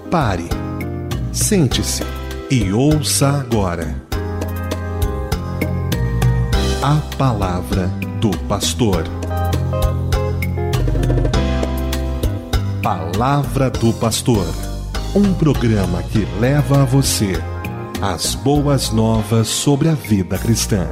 Pare, sente-se e ouça agora a Palavra do Pastor. Palavra do Pastor, um programa que leva a você as boas novas sobre a vida cristã.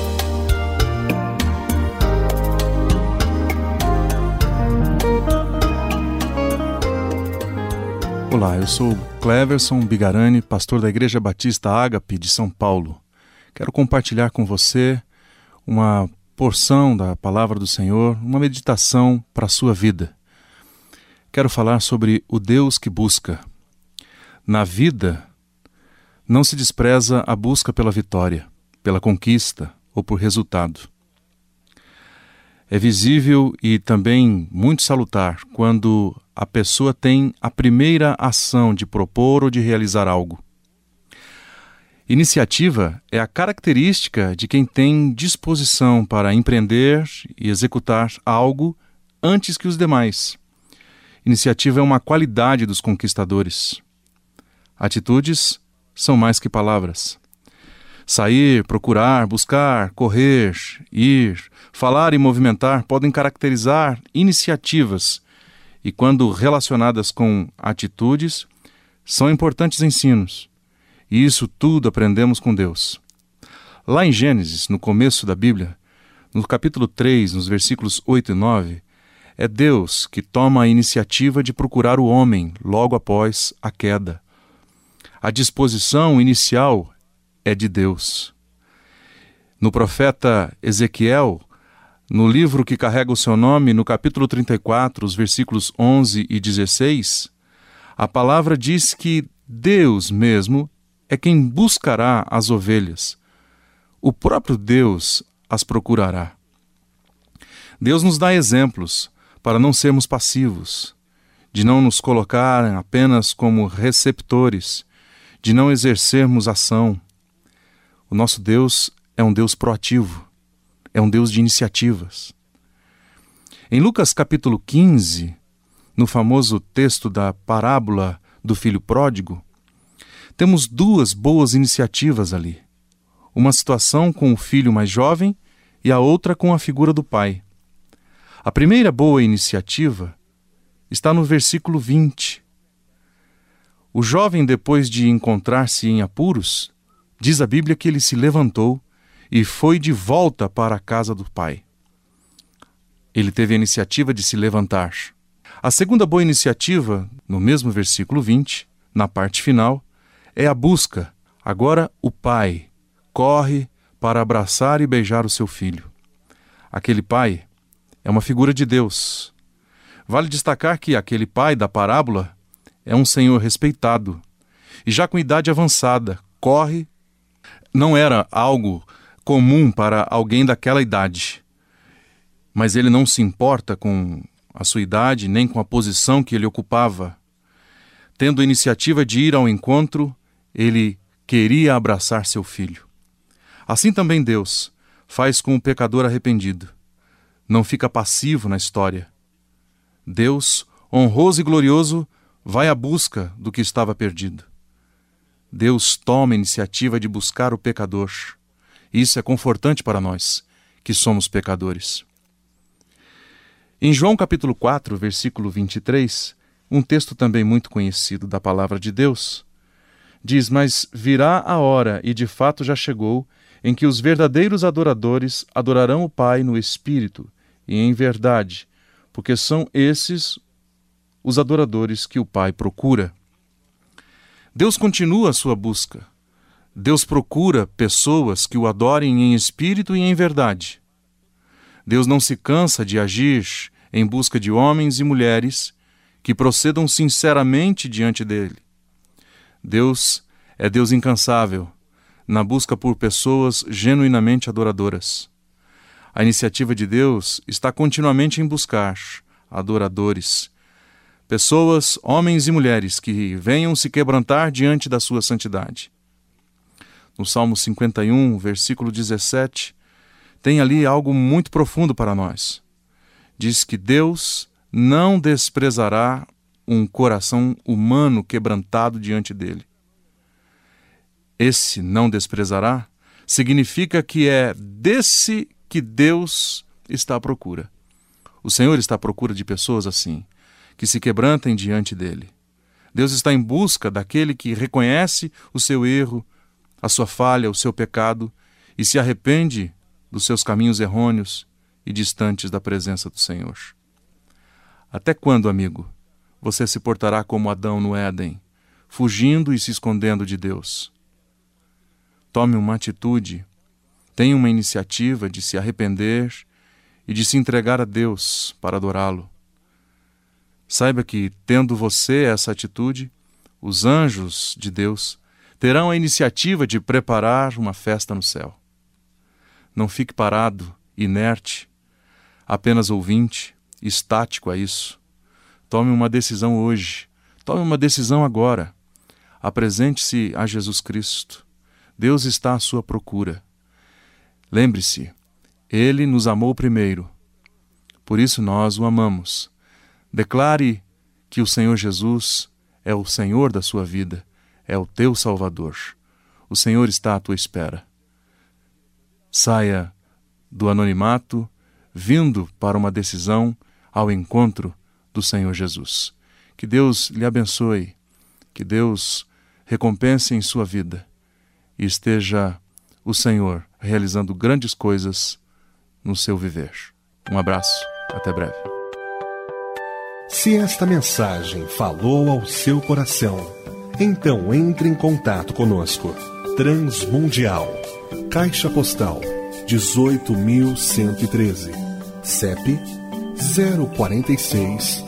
Olá, eu sou Cleverson Bigarani, pastor da Igreja Batista Ágape de São Paulo. Quero compartilhar com você uma porção da Palavra do Senhor, uma meditação para a sua vida. Quero falar sobre o Deus que busca. Na vida, não se despreza a busca pela vitória, pela conquista ou por resultado. É visível e também muito salutar quando a pessoa tem a primeira ação de propor ou de realizar algo. Iniciativa é a característica de quem tem disposição para empreender e executar algo antes que os demais. Iniciativa é uma qualidade dos conquistadores. Atitudes são mais que palavras. Sair, procurar, buscar, correr, ir, falar e movimentar podem caracterizar iniciativas e, quando relacionadas com atitudes, são importantes ensinos. E isso tudo aprendemos com Deus. Lá em Gênesis, no começo da Bíblia, no capítulo 3, nos versículos 8 e 9, é Deus que toma a iniciativa de procurar o homem logo após a queda. A disposição inicial é de Deus. No profeta Ezequiel, no livro que carrega o seu nome, no capítulo 34, os versículos 11 e 16, a palavra diz que Deus mesmo é quem buscará as ovelhas. O próprio Deus as procurará. Deus nos dá exemplos para não sermos passivos, de não nos colocar apenas como receptores, de não exercermos ação. O nosso Deus é um Deus proativo, é um Deus de iniciativas. Em Lucas capítulo 15, no famoso texto da parábola do filho pródigo, temos duas boas iniciativas ali. Uma situação com o filho mais jovem e a outra com a figura do pai. A primeira boa iniciativa está no versículo 20. O jovem, depois de encontrar-se em apuros, diz a Bíblia que ele se levantou e foi de volta para a casa do pai. Ele teve a iniciativa de se levantar. A segunda boa iniciativa, no mesmo versículo 20, na parte final, é a busca. Agora o pai corre para abraçar e beijar o seu filho. Aquele pai é uma figura de Deus. Vale destacar que aquele pai da parábola é um senhor respeitado e já com idade avançada, corre. Não era algo comum para alguém daquela idade, mas ele não se importa com a sua idade nem com a posição que ele ocupava. Tendo a iniciativa de ir ao encontro, ele queria abraçar seu filho. Assim também Deus faz com o pecador arrependido. Não fica passivo na história. Deus, honroso e glorioso, vai à busca do que estava perdido. Deus toma a iniciativa de buscar o pecador. Isso é confortante para nós, que somos pecadores. Em João capítulo 4, versículo 23, um texto também muito conhecido da palavra de Deus, diz: "Mas virá a hora, e de fato já chegou, em que os verdadeiros adoradores adorarão o Pai no Espírito e em verdade, porque são esses os adoradores que o Pai procura." Deus continua a sua busca. Deus procura pessoas que o adorem em espírito e em verdade. Deus não se cansa de agir em busca de homens e mulheres que procedam sinceramente diante dele. Deus é Deus incansável na busca por pessoas genuinamente adoradoras. A iniciativa de Deus está continuamente em buscar adoradores, pessoas, homens e mulheres que venham se quebrantar diante da sua santidade. No Salmo 51, versículo 17, tem ali algo muito profundo para nós. Diz que Deus não desprezará um coração humano quebrantado diante dele. Esse não desprezará significa que é desse que Deus está à procura. O Senhor está à procura de pessoas assim, que se quebrantem diante dele. Deus está em busca daquele que reconhece o seu erro, a sua falha, o seu pecado e se arrepende dos seus caminhos errôneos e distantes da presença do Senhor. Até quando, amigo, você se portará como Adão no Éden, fugindo e se escondendo de Deus? Tome uma atitude, tenha uma iniciativa de se arrepender e de se entregar a Deus para adorá-lo. Saiba que, tendo você essa atitude, os anjos de Deus terão a iniciativa de preparar uma festa no céu. Não fique parado, inerte, apenas ouvinte, estático a isso. Tome uma decisão hoje, tome uma decisão agora. Apresente-se a Jesus Cristo. Deus está à sua procura. Lembre-se, Ele nos amou primeiro. Por isso nós o amamos. Declare que o Senhor Jesus é o Senhor da sua vida, é o teu Salvador. O Senhor está à tua espera. Saia do anonimato, vindo para uma decisão ao encontro do Senhor Jesus. Que Deus lhe abençoe, que Deus recompense em sua vida e esteja o Senhor realizando grandes coisas no seu viver. Um abraço, até breve. Se esta mensagem falou ao seu coração, então entre em contato conosco. Transmundial, Caixa Postal 18.113, CEP 046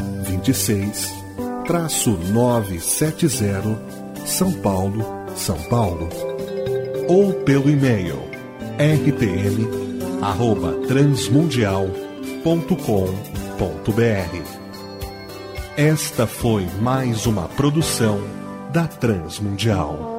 26-970, São Paulo, São Paulo. Ou pelo e-mail rtm@transmundial.com.br. Esta foi mais uma produção da Transmundial.